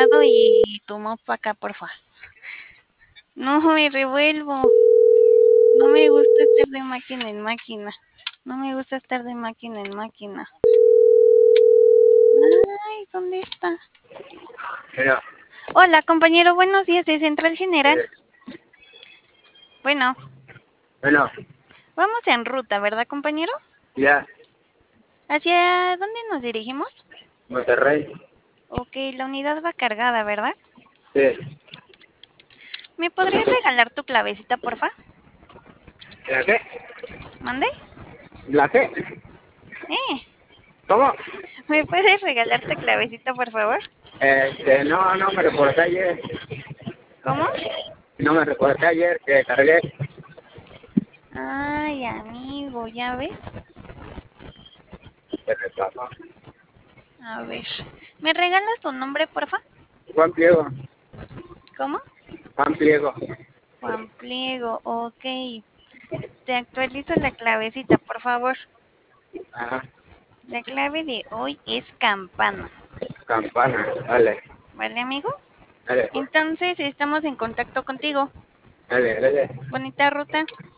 lado y tu mop para acá, porfa. No me revuelvo. No me gusta estar de máquina en máquina. No me gusta estar de máquina en máquina. Ay, ¿dónde está? Mira, Hola, compañero, buenos días de Central General. Bueno, bueno, vamos en ruta, ¿verdad, compañero? ya, ¿Hacia dónde nos dirigimos? Monterrey, Ok, la unidad va cargada, ¿verdad? sí. ¿Me podrías regalar tu clavecita, porfa? ¿La qué? ¿Mande? ¿La qué? Eh, ¿Cómo? ¿Me puedes regalar tu clavecita, por favor? No me reporté ayer. ¿Cómo? No me reporté ayer que cargué. Ay, amigo, ¿ya ves? Se me pasó. A ver, ¿me regalas tu nombre, porfa? Juan Pliego, ¿Cómo? Juan Pliego. Juan Pliego, ok. Te actualizo la clavecita, por favor. Ajá, La clave de hoy es campana. campana, dale, ¿Vale, amigo? dale, Entonces estamos en contacto contigo. dale, dale. Bonita ruta.